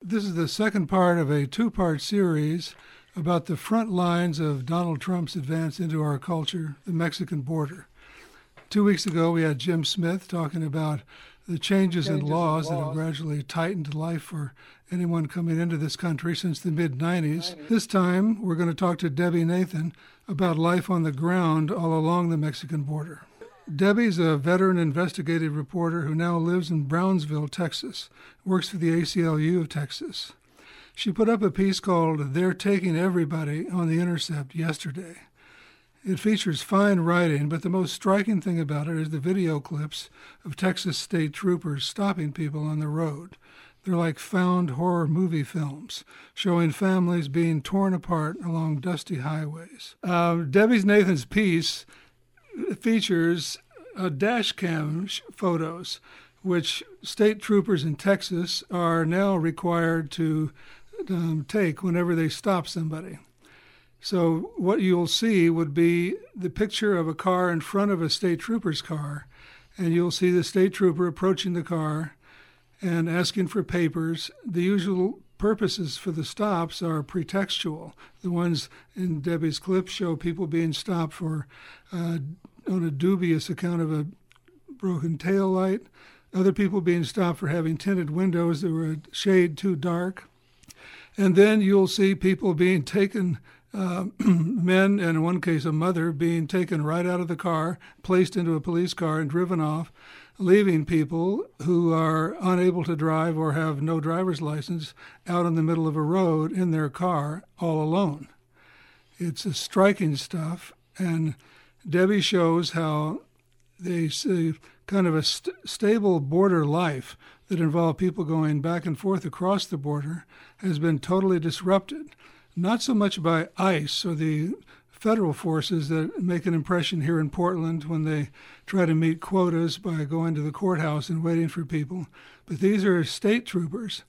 This is the second part of a two-part series about the front lines of Donald Trump's advance into our culture, the Mexican border. 2 weeks ago, we had Jim Smith talking about the changes in laws that have gradually tightened life for anyone coming into this country since the mid-'90s. This time, we're going to talk to Debbie Nathan about life on the ground all along the Mexican border. Debbie's a veteran investigative reporter who now lives in Brownsville, Texas, works for the ACLU of Texas. She put up a piece called "They're Taking Everybody" on The Intercept yesterday. It features fine writing, but the most striking thing about it is the video clips of Texas state troopers stopping people on the road. They're like found horror movie films, showing families being torn apart along dusty highways. Debbie Nathan's piece features dash cam photos, which state troopers in Texas are now required to take whenever they stop somebody. So what you'll see would be the picture of a car in front of a state trooper's car, and you'll see the state trooper approaching the car and asking for papers. The usual purposes for the stops are pretextual. The ones in Debbie's clip show people being stopped for on a dubious account of a broken tail light, other people being stopped for having tinted windows that were a shade too dark. And then you'll see people being taken, men, and in one case a mother, being taken right out of the car, placed into a police car and driven off, leaving people who are unable to drive or have no driver's license out in the middle of a road in their car all alone. It's a striking stuff, and Debbie shows how they see kind of a stable border life that involved people going back and forth across the border has been totally disrupted, not so much by ICE or the federal forces that make an impression here in Portland when they try to meet quotas by going to the courthouse and waiting for people, but these are state troopers,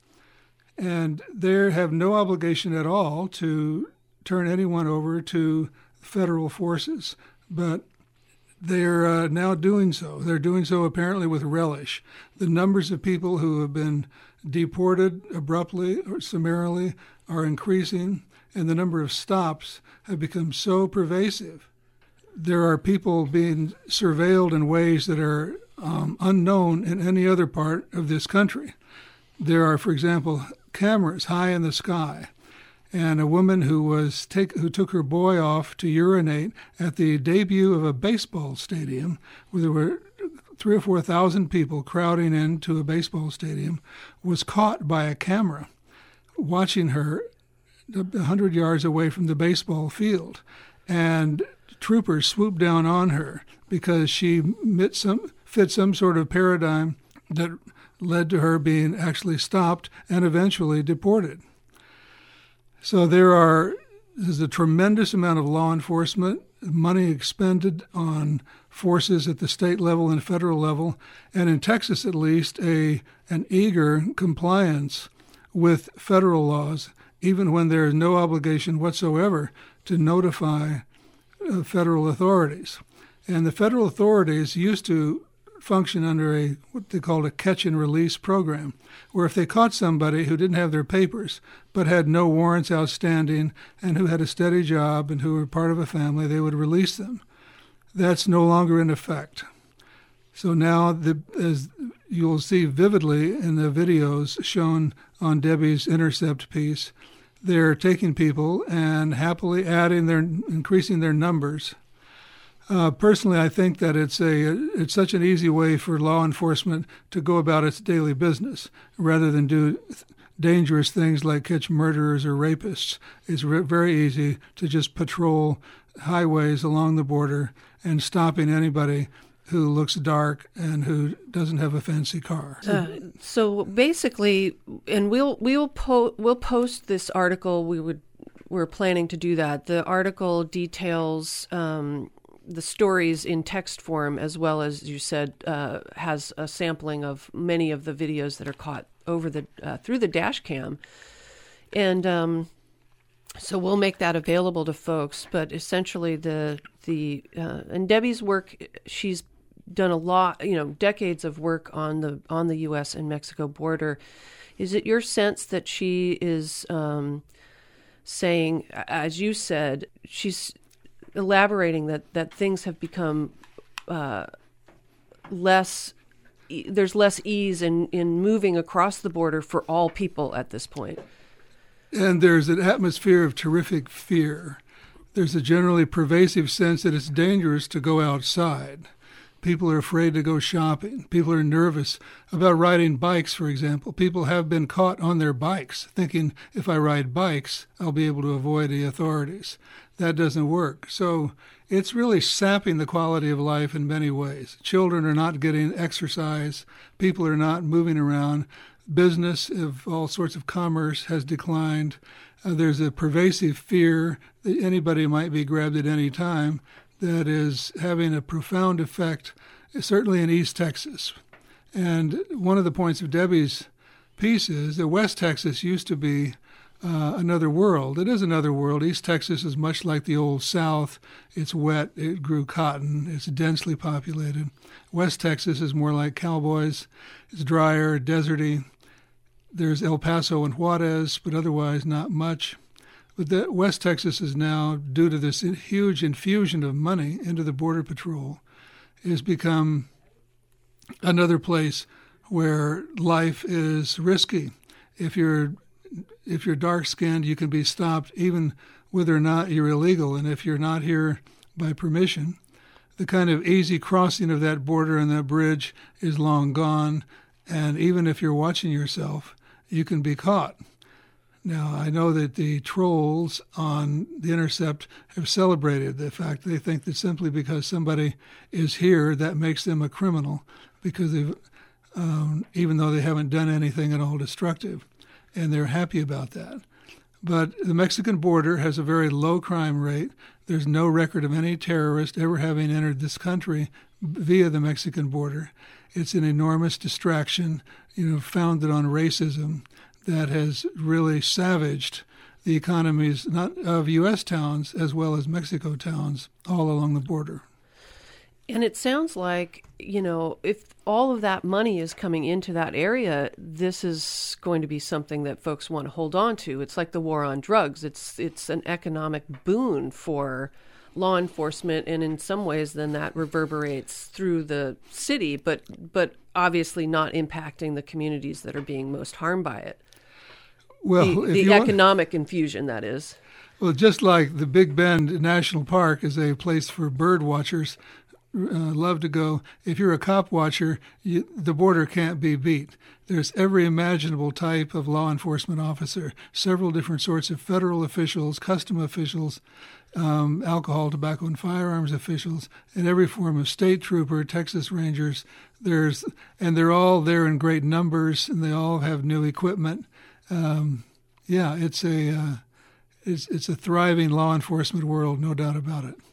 and they have no obligation at all to turn anyone over to federal forces, but they're now doing so. They're doing so apparently with relish. The numbers of people who have been deported abruptly or summarily are increasing, and the number of stops have become so pervasive. There are people being surveilled in ways that are unknown in any other part of this country. There are, for example, cameras high in the sky, and a woman who took her boy off to urinate at the debut of a baseball stadium where there were 3,000 or 4,000 people crowding into a baseball stadium was caught by a camera watching her 100 yards away from the baseball field. And troopers swooped down on her because she fit some sort of paradigm that led to her being actually stopped and eventually deported. So there's a tremendous amount of law enforcement, money expended on forces at the state level and federal level, and in Texas at least, an eager compliance with federal laws, even when there is no obligation whatsoever to notify federal authorities. And the federal authorities used to function under what they called a catch and release program, where if they caught somebody who didn't have their papers but had no warrants outstanding and who had a steady job and who were part of a family, they would release them. That's no longer in effect. So now, as you'll see vividly in the videos shown on Debbie's Intercept piece, they're taking people and happily increasing their numbers. Personally, I think that it's such an easy way for law enforcement to go about its daily business rather than do dangerous things like catch murderers or rapists. It's very easy to just patrol highways along the border and stopping anybody who looks dark and who doesn't have a fancy car. So basically, and we'll post this article. We're planning to do that. The article details the stories in text form, as well as you said, has a sampling of many of the videos that are caught over through the dash cam, and so we'll make that available to folks. But essentially, and Debbie's work, she's done a lot, decades of work on the U.S. and Mexico border. Is it your sense that she is saying, as you said, she's elaborating that things have become there's less ease in moving across the border for all people at this point? And there's an atmosphere of terrific fear. There's a generally pervasive sense that it's dangerous to go outside. People are afraid to go shopping. People are nervous about riding bikes, for example. People have been caught on their bikes, thinking if I ride bikes, I'll be able to avoid the authorities. That doesn't work. So it's really sapping the quality of life in many ways. Children are not getting exercise. People are not moving around. Business of all sorts of commerce has declined. There's a pervasive fear that anybody might be grabbed at any time that is having a profound effect, certainly in East Texas. And one of the points of Debbie's piece is that West Texas used to be another world. It is another world. East Texas is much like the old South. It's wet. It grew cotton. It's densely populated. West Texas is more like cowboys. It's drier, deserty. There's El Paso and Juarez, but otherwise not much. But West Texas is now, due to this huge infusion of money into the Border Patrol, has become another place where life is risky. If you're dark-skinned, you can be stopped even whether or not you're illegal. And if you're not here by permission, the kind of easy crossing of that border and that bridge is long gone. And even if you're watching yourself, you can be caught. Now, I know that the trolls on The Intercept have celebrated the fact they think that simply because somebody is here, that makes them a criminal, because they've, even though they haven't done anything at all destructive, and they're happy about that. But the Mexican border has a very low crime rate. There's no record of any terrorist ever having entered this country via the Mexican border. It's an enormous distraction, founded on racism, that has really savaged the economies not of U.S. towns as well as Mexico towns all along the border. And it sounds like, if all of that money is coming into that area, this is going to be something that folks want to hold on to. It's like the war on drugs. It's an economic boon for law enforcement, and in some ways then that reverberates through the city, but obviously not impacting the communities that are being most harmed by it. Well, the economic infusion, that is. Well, just like the Big Bend National Park is a place for bird watchers, love to go. If you're a cop watcher, the border can't be beat. There's every imaginable type of law enforcement officer, several different sorts of federal officials, custom officials, alcohol, tobacco, and firearms officials, and every form of state trooper, Texas Rangers. And they're all there in great numbers, and they all have new equipment. It's a thriving law enforcement world, no doubt about it.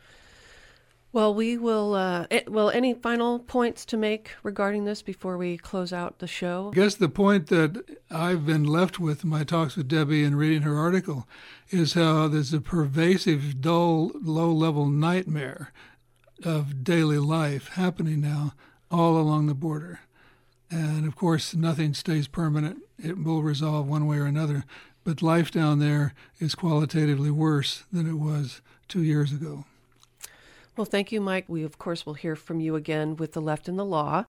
Well, we will. Any final points to make regarding this before we close out the show? I guess the point that I've been left with in my talks with Debbie and reading her article is how there's a pervasive, dull, low-level nightmare of daily life happening now all along the border. And, of course, nothing stays permanent. It will resolve one way or another. But life down there is qualitatively worse than it was 2 years ago. Well, thank you, Mike. We, of course, will hear from you again with The Left and the Law.